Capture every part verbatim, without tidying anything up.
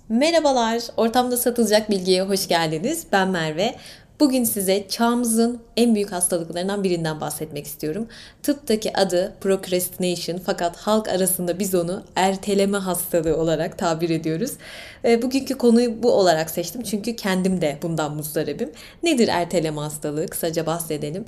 Merhabalar, ortamda satılacak bilgiye hoş geldiniz. Ben Merve. Bugün size çağımızın en büyük hastalıklarından birinden bahsetmek istiyorum. Tıptaki adı procrastination fakat halk arasında biz onu erteleme hastalığı olarak tabir ediyoruz. E, Bugünkü konuyu bu olarak seçtim çünkü kendim de bundan muzdaribim. Nedir erteleme hastalığı? Kısaca bahsedelim.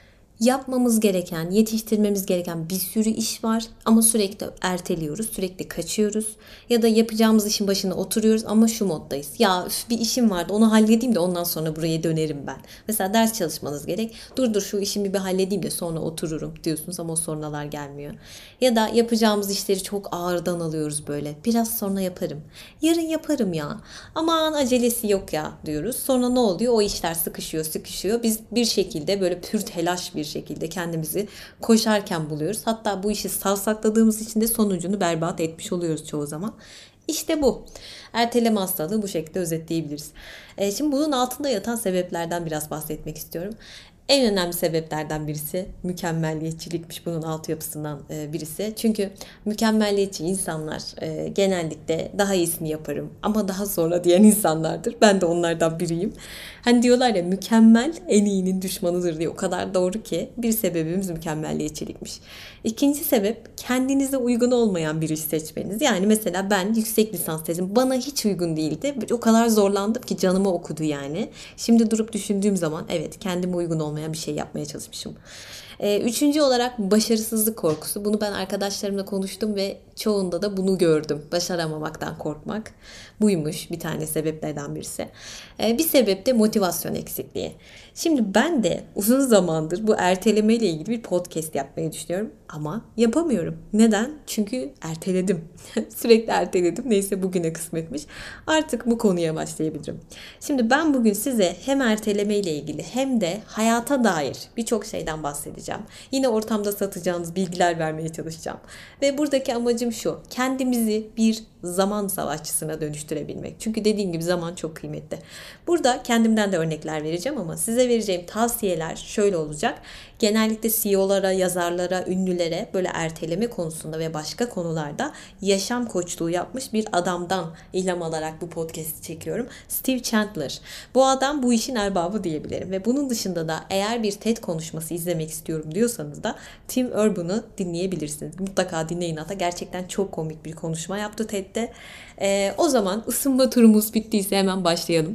Yapmamız gereken, yetiştirmemiz gereken bir sürü iş var ama sürekli erteliyoruz, sürekli kaçıyoruz ya da yapacağımız işin başına oturuyoruz ama şu moddayız. Ya üf, bir işim vardı onu halledeyim de ondan sonra buraya dönerim ben. Mesela ders çalışmanız gerek. Dur dur şu işimi bir halledeyim de sonra otururum diyorsunuz ama o sonralar gelmiyor. Ya da yapacağımız işleri çok ağırdan alıyoruz böyle. Biraz sonra yaparım. Yarın yaparım ya. Aman acelesi yok ya diyoruz. Sonra ne oluyor? O işler sıkışıyor, sıkışıyor. Biz bir şekilde böyle pür telaş bir şekilde kendimizi koşarken buluyoruz. Hatta bu işi savsakladığımız için de sonucunu berbat etmiş oluyoruz çoğu zaman. İşte bu. Erteleme hastalığı bu şekilde özetleyebiliriz. E, şimdi bunun altında yatan sebeplerden biraz bahsetmek istiyorum. En önemli sebeplerden birisi mükemmelliyetçilikmiş bunun altyapısından e, birisi. Çünkü mükemmelliyetçi insanlar e, genellikle daha iyisini yaparım ama daha sonra diyen insanlardır. Ben de onlardan biriyim. Hani diyorlar ya mükemmel en iyinin düşmanıdır diye o kadar doğru ki bir sebebimiz mükemmelliyetçilikmiş. İkinci sebep kendinize uygun olmayan bir iş seçmeniz. Yani mesela ben yüksek lisans tezim bana hiç uygun değildi. O kadar zorlandım ki canıma okudu yani. Şimdi durup düşündüğüm zaman evet kendime uygun olmayan bir şey yapmaya çalışmışım. Ee, üçüncü olarak başarısızlık korkusu. Bunu ben arkadaşlarımla konuştum ve çoğunda da bunu gördüm. Başaramamaktan korkmak. Buymuş bir tane sebeplerden birisi. Ee, bir sebep de motivasyon eksikliği. Şimdi ben de uzun zamandır bu erteleme ile ilgili bir podcast yapmayı düşünüyorum ama yapamıyorum. Neden? Çünkü erteledim. Sürekli erteledim. Neyse bugüne kısmetmiş. Artık bu konuya başlayabilirim. Şimdi ben bugün size hem erteleme ile ilgili hem de hayata dair birçok şeyden bahsedeceğim. Yine ortamda satacağınız bilgiler vermeye çalışacağım. Ve buradaki amacım şu. Kendimizi bir zaman savaşçısına dönüştürebilmek. Çünkü dediğim gibi zaman çok kıymetli. Burada kendimden de örnekler vereceğim ama size vereceğim tavsiyeler şöyle olacak. Genellikle C E O'lara, yazarlara, ünlülere böyle erteleme konusunda ve başka konularda yaşam koçluğu yapmış bir adamdan ilham alarak bu podcast'i çekiyorum. Steve Chandler. Bu adam bu işin erbabı diyebilirim ve bunun dışında da eğer bir TED konuşması izlemek istiyorum diyorsanız da Tim Urban'ı dinleyebilirsiniz. Mutlaka dinleyin, hatta gerçekten çok komik bir konuşma yaptı TED'de. Ee, o zaman ısınma turumuz bittiyse hemen başlayalım.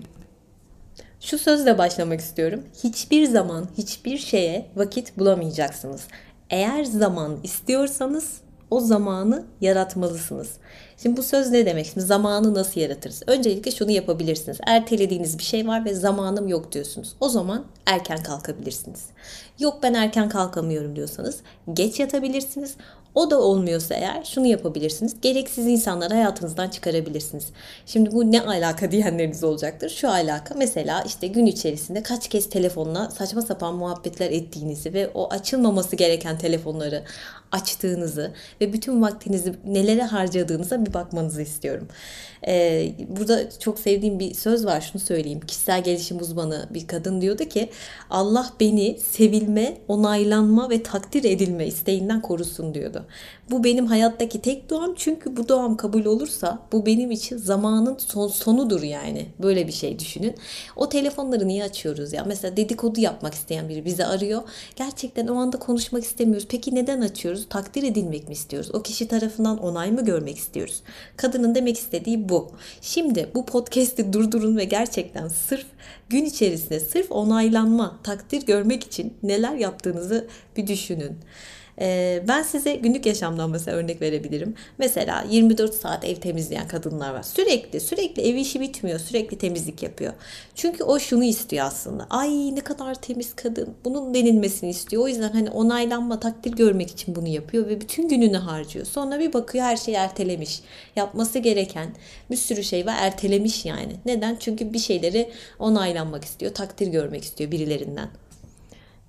Şu sözle başlamak istiyorum. Hiçbir zaman hiçbir şeye vakit bulamayacaksınız. Eğer zaman istiyorsanız o zamanı yaratmalısınız. Şimdi bu söz ne demek? Şimdi zamanı nasıl yaratırız? Öncelikle şunu yapabilirsiniz. Ertelediğiniz bir şey var ve zamanım yok diyorsunuz. O zaman erken kalkabilirsiniz. Yok ben erken kalkamıyorum diyorsanız geç yatabilirsiniz. O da olmuyorsa eğer şunu yapabilirsiniz. Gereksiz insanları hayatınızdan çıkarabilirsiniz. Şimdi bu ne alaka diyenleriniz olacaktır. Şu alaka mesela işte gün içerisinde kaç kez telefonla saçma sapan muhabbetler ettiğinizi ve o açılmaması gereken telefonları açtığınızı ve bütün vaktinizi nelere harcadığınıza bir bakmanızı istiyorum. Ee, burada çok sevdiğim bir söz var, şunu söyleyeyim. Kişisel gelişim uzmanı bir kadın diyordu ki Allah beni sevilme, onaylanma ve takdir edilme isteğinden korusun diyordu. Bu benim hayattaki tek duam, çünkü bu duam kabul olursa bu benim için zamanın son, sonudur yani. Böyle bir şey düşünün. O telefonları niye açıyoruz ya? Mesela dedikodu yapmak isteyen biri bizi arıyor. Gerçekten o anda konuşmak istemiyoruz. Peki neden açıyoruz? Takdir edilmek mi istiyoruz? O kişi tarafından onay mı görmek istiyoruz? Kadının demek istediği bu. Şimdi bu podcast'i durdurun ve gerçekten sırf gün içerisinde sırf onaylanma, takdir görmek için neler yaptığınızı bir düşünün. Ee, ben size günlük yaşamdan mesela örnek verebilirim. Mesela yirmi dört saat ev temizleyen kadınlar var. Sürekli sürekli ev işi bitmiyor. Sürekli temizlik yapıyor. Çünkü o şunu istiyor aslında. Ay ne kadar temiz kadın. Bunun denilmesini istiyor. O yüzden hani onaylanma, takdir görmek için bunu yapıyor ve bütün gününü harcıyor. Sonra bir bakıyor her şeyi ertelemiş. Yapması gereken bir sürü şey var, ertelemiş yani. Neden? Çünkü bir şeyleri onaylanmak istiyor, takdir görmek istiyor birilerinden.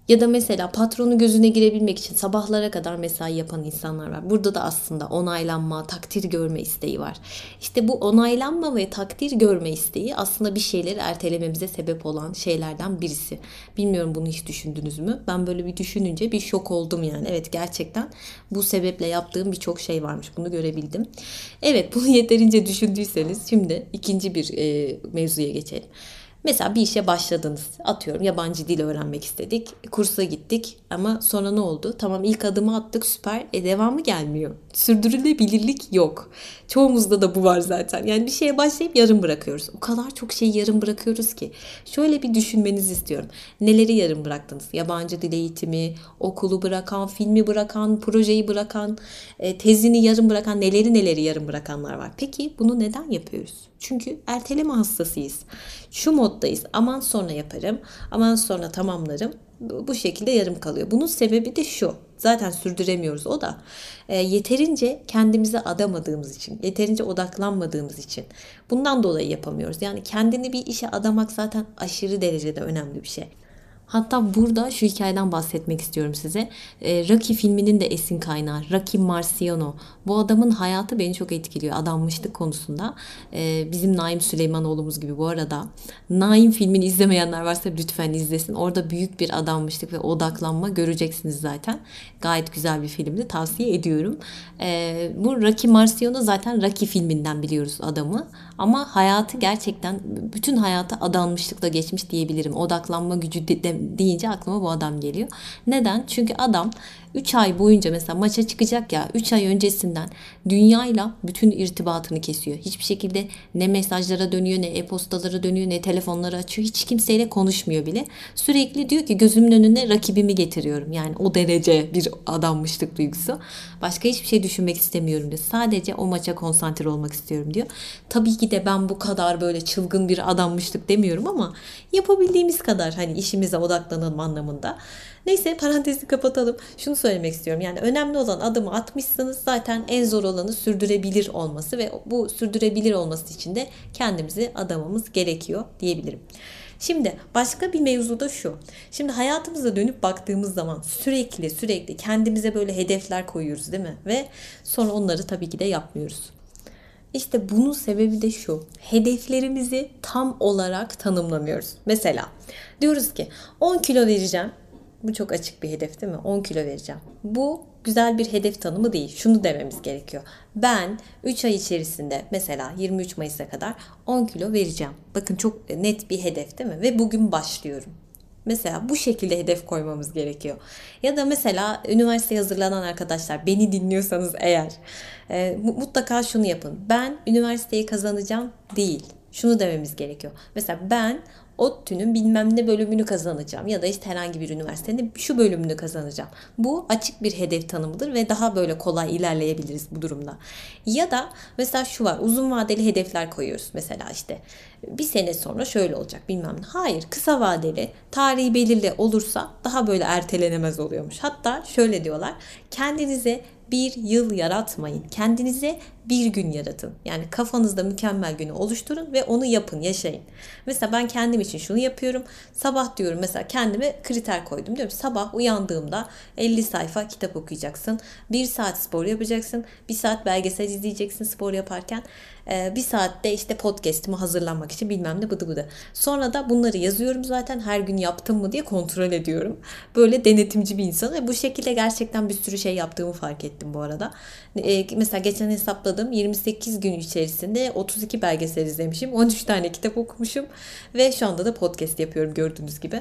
Ya da mesela patronun gözüne girebilmek için sabahlara kadar mesai yapan insanlar var. Burada da aslında onaylanma, takdir görme isteği var. İşte bu onaylanma ve takdir görme isteği aslında bir şeyleri ertelememize sebep olan şeylerden birisi. Bilmiyorum, bunu hiç düşündünüz mü? Ben böyle bir düşününce bir şok oldum yani. Evet, gerçekten bu sebeple yaptığım birçok şey varmış. Bunu görebildim. Evet, bunu yeterince düşündüyseniz şimdi ikinci bir e, mevzuya geçelim. Mesela bir işe başladınız. Atıyorum, yabancı dil öğrenmek istedik. Kursa gittik ama sonra ne oldu? Tamam, ilk adımı attık, süper. E devamı gelmiyor. Sürdürülebilirlik yok. Çoğumuzda da bu var zaten. Yani bir şeye başlayıp yarım bırakıyoruz. O kadar çok şeyi yarım bırakıyoruz ki. Şöyle bir düşünmenizi istiyorum. Neleri yarım bıraktınız? Yabancı dil eğitimi, okulu bırakan, filmi bırakan, projeyi bırakan, e, tezini yarım bırakan, neleri neleri yarım bırakanlar var. Peki bunu neden yapıyoruz? Çünkü erteleme hastasıyız. Şu moddayız. Aman sonra yaparım. Aman sonra tamamlarım. Bu şekilde yarım kalıyor. Bunun sebebi de şu. Zaten sürdüremiyoruz o da. E, yeterince kendimize adamadığımız için, yeterince odaklanmadığımız için. Bundan dolayı yapamıyoruz. Yani kendini bir işe adamak zaten aşırı derecede önemli bir şey. Hatta burada şu hikayeden bahsetmek istiyorum size. E, Rocky filminin de esin kaynağı Rocky Marciano. Bu adamın hayatı beni çok etkiliyor adanmışlık konusunda. E, bizim Naim Süleymanoğlu'muz gibi bu arada. Naim filmini izlemeyenler varsa lütfen izlesin. Orada büyük bir adanmışlık ve odaklanma göreceksiniz zaten. Gayet güzel bir filmdi. Tavsiye ediyorum. E, bu Rocky Marciano zaten Rocky filminden biliyoruz adamı. Ama hayatı gerçekten bütün hayatı adanmışlıkla geçmiş diyebilirim. Odaklanma gücü de, de, deyince aklıma bu adam geliyor. Neden? Çünkü adam üç ay boyunca mesela maça çıkacak ya, üç ay öncesinden dünyayla bütün irtibatını kesiyor. Hiçbir şekilde ne mesajlara dönüyor, ne e-postalara dönüyor, ne telefonları açıyor. Hiç kimseyle konuşmuyor bile. Sürekli diyor ki gözümün önüne rakibimi getiriyorum. Yani o derece bir adanmışlık duygusu. Başka hiçbir şey düşünmek istemiyorum diyor. Sadece o maça konsantre olmak istiyorum diyor. Tabii ki de ben bu kadar böyle çılgın bir adanmışlık demiyorum ama yapabildiğimiz kadar hani işimize odaklanalım anlamında. Neyse, parantezi kapatalım. Şunu söylemek istiyorum. Yani önemli olan adımı atmışsınız. Zaten en zor olanı sürdürebilir olması ve bu sürdürebilir olması için de kendimizi adamamız gerekiyor diyebilirim. Şimdi başka bir mevzu da şu. Şimdi hayatımıza dönüp baktığımız zaman sürekli sürekli kendimize böyle hedefler koyuyoruz değil mi? Ve sonra onları tabii ki de yapmıyoruz. İşte bunun sebebi de şu. Hedeflerimizi tam olarak tanımlamıyoruz. Mesela diyoruz ki on kilo vereceğim. Bu çok açık bir hedef değil mi? on kilo vereceğim. Bu güzel bir hedef tanımı değil. Şunu dememiz gerekiyor. Ben üç ay içerisinde mesela yirmi üç Mayıs'a kadar on kilo vereceğim. Bakın, çok net bir hedef değil mi? Ve bugün başlıyorum. Mesela bu şekilde hedef koymamız gerekiyor. Ya da mesela üniversiteye hazırlanan arkadaşlar, beni dinliyorsanız eğer e, mutlaka şunu yapın. Ben üniversiteyi kazanacağım değil. Şunu dememiz gerekiyor. Mesela ben ODTÜ'nün bilmem ne bölümünü kazanacağım ya da işte herhangi bir üniversitenin şu bölümünü kazanacağım. Bu açık bir hedef tanımıdır ve daha böyle kolay ilerleyebiliriz bu durumda. Ya da mesela şu var, uzun vadeli hedefler koyuyoruz. Mesela işte bir sene sonra şöyle olacak bilmem ne. Hayır, kısa vadeli, tarihi belirli olursa daha böyle ertelenemez oluyormuş. Hatta şöyle diyorlar, kendinize bir yıl yaratmayın. Kendinize bir gün yaratın. Yani kafanızda mükemmel günü oluşturun ve onu yapın, yaşayın. Mesela ben kendim için şunu yapıyorum. Sabah diyorum, mesela kendime kriter koydum. Diyorum sabah uyandığımda elli sayfa kitap okuyacaksın. bir saat spor yapacaksın. bir saat belgesel izleyeceksin spor yaparken. Bir saatte işte podcast'imi hazırlanmak için bilmem ne bıdı bıdı. Sonra da bunları yazıyorum zaten, her gün yaptım mı diye kontrol ediyorum. Böyle denetimci bir insan ve bu şekilde gerçekten bir sürü şey yaptığımı fark ettim bu arada. Ee, mesela geçen hesapladım, yirmi sekiz gün içerisinde otuz iki belgesel izlemişim, on üç tane kitap okumuşum ve şu anda da podcast yapıyorum gördüğünüz gibi.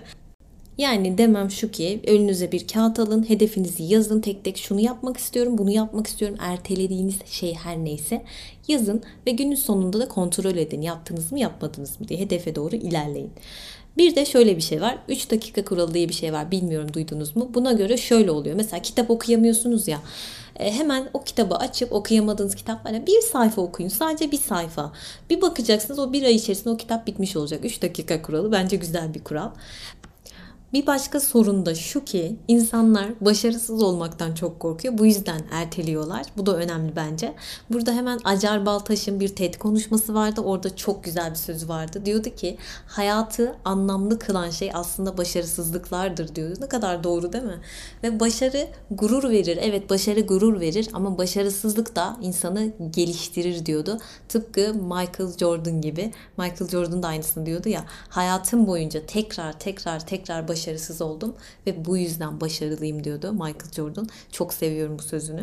Yani demem şu ki, önünüze bir kağıt alın, hedefinizi yazın, tek tek şunu yapmak istiyorum, bunu yapmak istiyorum, ertelediğiniz şey her neyse yazın ve günün sonunda da kontrol edin, yaptınız mı yapmadınız mı diye hedefe doğru ilerleyin. Bir de şöyle bir şey var, üç dakika kuralı diye bir şey var, bilmiyorum duydunuz mu? Buna göre şöyle oluyor, mesela kitap okuyamıyorsunuz ya, hemen o kitabı açıp okuyamadığınız kitap var ya, bir sayfa okuyun, sadece bir sayfa. Bir bakacaksınız o bir ay içerisinde o kitap bitmiş olacak. üç dakika kuralı bence güzel bir kural. Bir başka sorun da şu ki insanlar başarısız olmaktan çok korkuyor. Bu yüzden erteliyorlar. Bu da önemli bence. Burada hemen Acar Baltaş'ın bir TED konuşması vardı. Orada çok güzel bir sözü vardı. Diyordu ki hayatı anlamlı kılan şey aslında başarısızlıklardır diyordu. Ne kadar doğru değil mi? Ve başarı gurur verir. Evet, başarı gurur verir ama başarısızlık da insanı geliştirir diyordu. Tıpkı Michael Jordan gibi. Michael Jordan da aynısını diyordu ya. Hayatım boyunca tekrar tekrar tekrar başarısız oldum ve bu yüzden başarılıyım diyordu Michael Jordan. Çok seviyorum bu sözünü.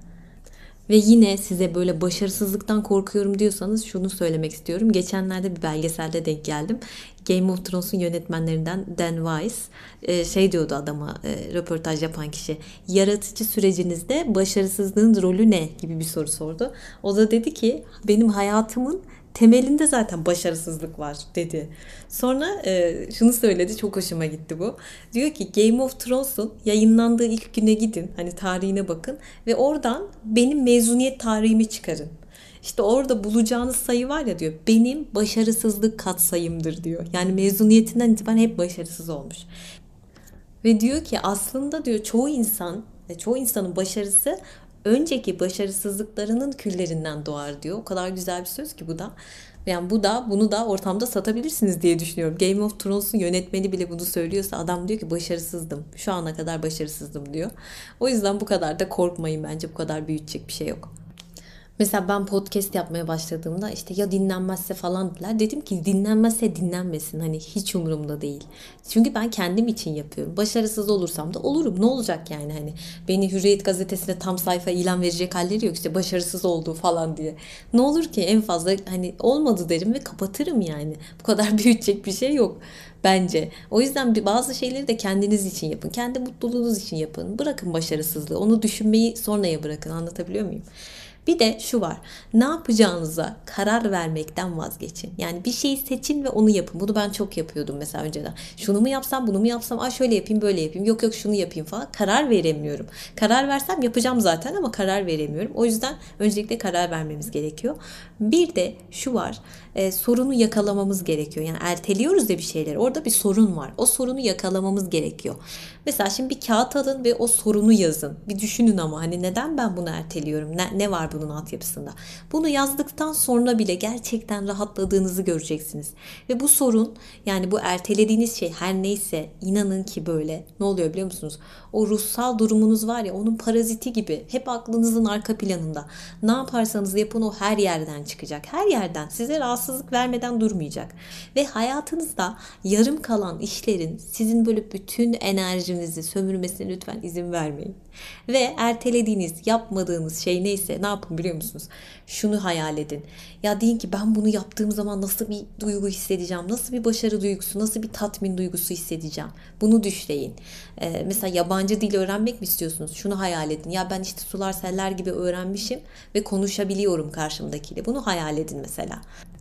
Ve yine size böyle başarısızlıktan korkuyorum diyorsanız şunu söylemek istiyorum. Geçenlerde bir belgeselde denk geldim. Game of Thrones'un yönetmenlerinden Dan Weiss e, şey diyordu adama, e, röportaj yapan kişi. Yaratıcı sürecinizde başarısızlığın rolü ne gibi bir soru sordu. O da dedi ki benim hayatımın temelinde zaten başarısızlık var dedi. Sonra e, şunu söyledi, çok hoşuma gitti bu. Diyor ki Game of Thrones'un yayınlandığı ilk güne gidin, hani tarihine bakın ve oradan benim mezuniyet tarihimi çıkarın. İşte orada bulacağınız sayı var ya diyor, benim başarısızlık katsayımdır diyor. Yani mezuniyetinden itibaren hep başarısız olmuş. Ve diyor ki aslında diyor çoğu insan, çoğu insanın başarısı önceki başarısızlıklarının küllerinden doğar diyor. O kadar güzel bir söz ki bu da. Yani bu da bunu da ortamda satabilirsiniz diye düşünüyorum. Game of Thrones'un yönetmeni bile bunu söylüyorsa adam diyor ki başarısızdım. Şu ana kadar başarısızdım diyor. O yüzden bu kadar da korkmayın, bence bu kadar büyütecek bir şey yok. Mesela ben podcast yapmaya başladığımda işte ya dinlenmezse falan dediler. Dedim ki dinlenmezse dinlenmesin. Hani hiç umurumda değil. Çünkü ben kendim için yapıyorum. Başarısız olursam da olurum. Ne olacak yani hani. Beni Hürriyet gazetesine tam sayfa ilan verecek halleri yok. İşte başarısız olduğu falan diye. Ne olur ki, en fazla hani olmadı derim ve kapatırım yani. Bu kadar büyütecek bir şey yok bence. O yüzden bazı şeyleri de kendiniz için yapın. Kendi mutluluğunuz için yapın. Bırakın başarısızlığı. Onu düşünmeyi sonraya bırakın. Anlatabiliyor muyum? Bir de şu var. Ne yapacağınıza karar vermekten vazgeçin. Yani bir şeyi seçin ve onu yapın. Bunu ben çok yapıyordum mesela önceden. Şunu mu yapsam, bunu mu yapsam, aa şöyle yapayım, böyle yapayım. Yok yok şunu yapayım falan. Karar veremiyorum. Karar versem yapacağım zaten ama karar veremiyorum. O yüzden öncelikle karar vermemiz gerekiyor. Bir de şu var. E, sorunu yakalamamız gerekiyor. Yani erteliyoruz da bir şeyleri. Orada bir sorun var. O sorunu yakalamamız gerekiyor. Mesela şimdi bir kağıt alın ve o sorunu yazın. Bir düşünün ama hani neden ben bunu erteliyorum? Ne, ne var bunun altyapısında? Bunu yazdıktan sonra bile gerçekten rahatladığınızı göreceksiniz. Ve bu sorun, yani bu ertelediğiniz şey her neyse, inanın ki böyle ne oluyor biliyor musunuz? O ruhsal durumunuz var ya, onun paraziti gibi hep aklınızın arka planında. Ne yaparsanız yapın o her yerden çıkacak. Her yerden size rahatsızlık vermeden durmayacak. Ve hayatınızda yarım kalan işlerin sizin böyle bütün enerjinizi sömürmesine lütfen izin vermeyin. Ve ertelediğiniz, yapmadığınız şey neyse ne yapın biliyor musunuz? Şunu hayal edin. Ya deyin ki ben bunu yaptığım zaman nasıl bir duygu hissedeceğim? Nasıl bir başarı duygusu, nasıl bir tatmin duygusu hissedeceğim? Bunu düşleyin. Ee, mesela yabancı dil öğrenmek mi istiyorsunuz? Şunu hayal edin. Ya ben işte sular seller gibi öğrenmişim ve konuşabiliyorum karşımdakiyle. Bunu hayal edin mesela.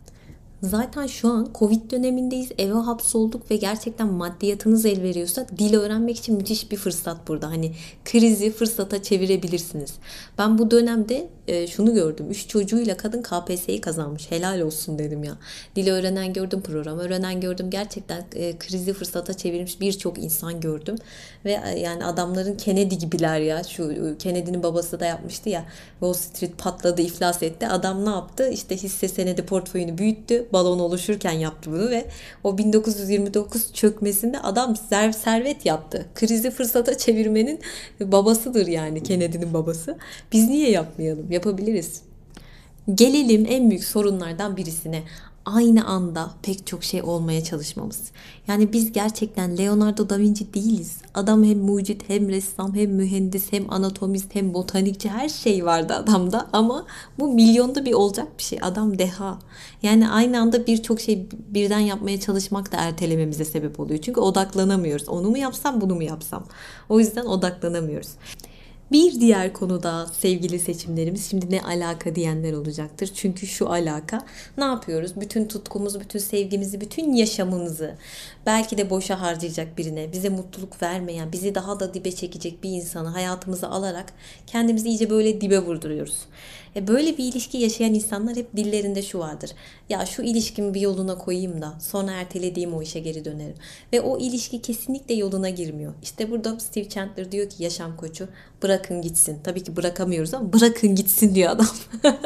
Zaten şu an Covid dönemindeyiz, eve hapsolduk ve gerçekten maddiyatınız el veriyorsa dil öğrenmek için müthiş bir fırsat burada. Hani krizi fırsata çevirebilirsiniz. Ben bu dönemde e, şunu gördüm. Üç çocuğuyla kadın K P S S'yi kazanmış. Helal olsun dedim ya. Dil öğrenen gördüm, program öğrenen gördüm. Gerçekten e, krizi fırsata çevirmiş birçok insan gördüm. Ve e, yani adamların Kennedy gibiler ya. Şu e, Kennedy'nin babası da yapmıştı ya. Wall Street patladı, iflas etti. Adam ne yaptı? İşte hisse senedi portföyünü büyüttü. Balon oluşurken yaptı bunu ve o bin dokuz yüz yirmi dokuz çökmesinde adam servet yaptı. Krizi fırsata çevirmenin babasıdır yani, Kennedy'nin babası. Biz niye yapmayalım? Yapabiliriz. Gelelim en büyük sorunlardan birisine. Aynı anda pek çok şey olmaya çalışmamız. Yani biz gerçekten Leonardo da Vinci değiliz. Adam hem mucit, hem ressam, hem mühendis, hem anatomist, hem botanikçi, her şey vardı adamda. Ama bu milyonda bir olacak bir şey. Adam deha. Yani aynı anda birçok şey birden yapmaya çalışmak da ertelememize sebep oluyor. Çünkü odaklanamıyoruz. Onu mu yapsam, bunu mu yapsam? O yüzden odaklanamıyoruz. Bir diğer konuda sevgili seçimlerimiz, şimdi ne alaka diyenler olacaktır. Çünkü şu alaka, ne yapıyoruz? Bütün tutkumuzu, bütün sevgimizi, bütün yaşamımızı belki de boşa harcayacak birine, bize mutluluk vermeyen, bizi daha da dibe çekecek bir insanı hayatımıza alarak kendimizi iyice böyle dibe vurduruyoruz. E böyle bir ilişki yaşayan insanlar hep dillerinde şu vardır. Ya şu ilişkimi bir yoluna koyayım da sonra ertelediğim o işe geri dönerim. Ve o ilişki kesinlikle yoluna girmiyor. İşte burada Steve Chandler diyor ki, yaşam koçu, bırakın gitsin. Tabii ki bırakamıyoruz ama bırakın gitsin diyor adam.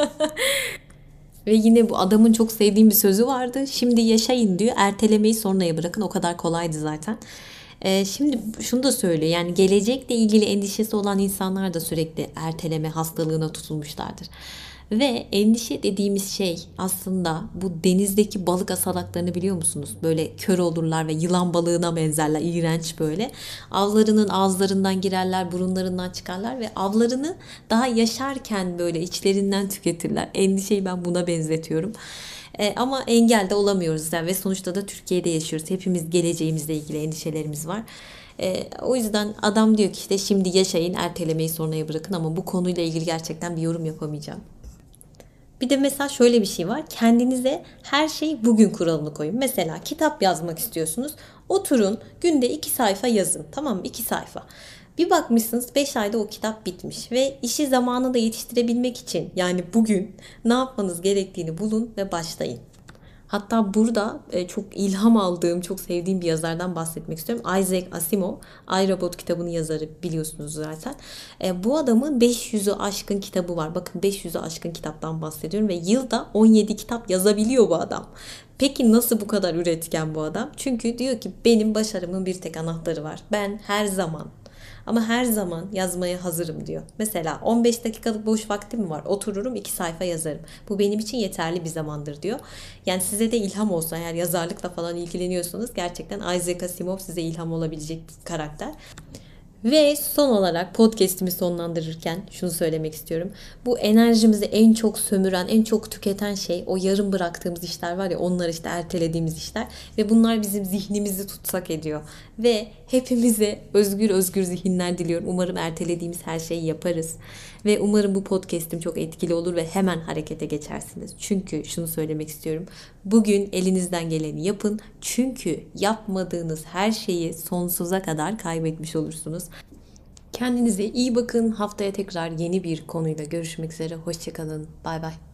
Ve yine bu adamın çok sevdiğim bir sözü vardı. Şimdi yaşayın diyor. Ertelemeyi sonraya bırakın. O kadar kolaydı zaten. Ee, şimdi şunu da söylüyor. Yani gelecekle ilgili endişesi olan insanlar da sürekli erteleme hastalığına tutulmuşlardır. Ve endişe dediğimiz şey aslında bu denizdeki balık asalaklarını biliyor musunuz? Böyle kör olurlar ve yılan balığına benzerler. İğrenç böyle. Avlarının ağızlarından girerler, burunlarından çıkarlar ve avlarını daha yaşarken böyle içlerinden tüketirler. Endişeyi ben buna benzetiyorum. E, ama engel de olamıyoruz yani ve sonuçta da Türkiye'de yaşıyoruz. Hepimiz geleceğimizle ilgili endişelerimiz var. E, o yüzden adam diyor ki işte şimdi yaşayın, ertelemeyi sonraya bırakın, ama bu konuyla ilgili gerçekten bir yorum yapamayacağım. Bir de mesela şöyle bir şey var. Kendinize her şey bugün kuralını koyun. Mesela kitap yazmak istiyorsunuz. Oturun günde iki sayfa yazın. Tamam mı? iki sayfa. Bir bakmışsınız beş ayda o kitap bitmiş. Ve işi zamanında yetiştirebilmek için, yani bugün ne yapmanız gerektiğini bulun ve başlayın. Hatta burada e, çok ilham aldığım, çok sevdiğim bir yazardan bahsetmek istiyorum. Isaac Asimov, iRobot kitabının yazarı, biliyorsunuz zaten. E, bu adamın beş yüzü aşkın kitabı var. Bakın, beş yüzü aşkın kitaptan bahsediyorum ve yılda on yedi kitap yazabiliyor bu adam. Peki nasıl bu kadar üretken bu adam? Çünkü diyor ki benim başarımın bir tek anahtarı var. Ben her zaman, ama her zaman yazmaya hazırım diyor. Mesela on beş dakikalık boş vaktim mi var? Otururum iki sayfa yazarım. Bu benim için yeterli bir zamandır diyor. Yani size de ilham olsa, eğer yazarlıkla falan ilgileniyorsanız, gerçekten Isaac Asimov size ilham olabilecek bir karakter. Ve son olarak podcast'imi sonlandırırken şunu söylemek istiyorum. Bu enerjimizi en çok sömüren, en çok tüketen şey o yarım bıraktığımız işler var ya, onlar işte ertelediğimiz işler. Ve bunlar bizim zihnimizi tutsak ediyor. Ve hepimize özgür özgür zihinler diliyorum. Umarım ertelediğimiz her şeyi yaparız. Ve umarım bu podcast'im çok etkili olur ve hemen harekete geçersiniz. Çünkü şunu söylemek istiyorum. Bugün elinizden geleni yapın. Çünkü yapmadığınız her şeyi sonsuza kadar kaybetmiş olursunuz. Kendinize iyi bakın. Haftaya tekrar yeni bir konuyla görüşmek üzere. Hoşça kalın. Bay bay.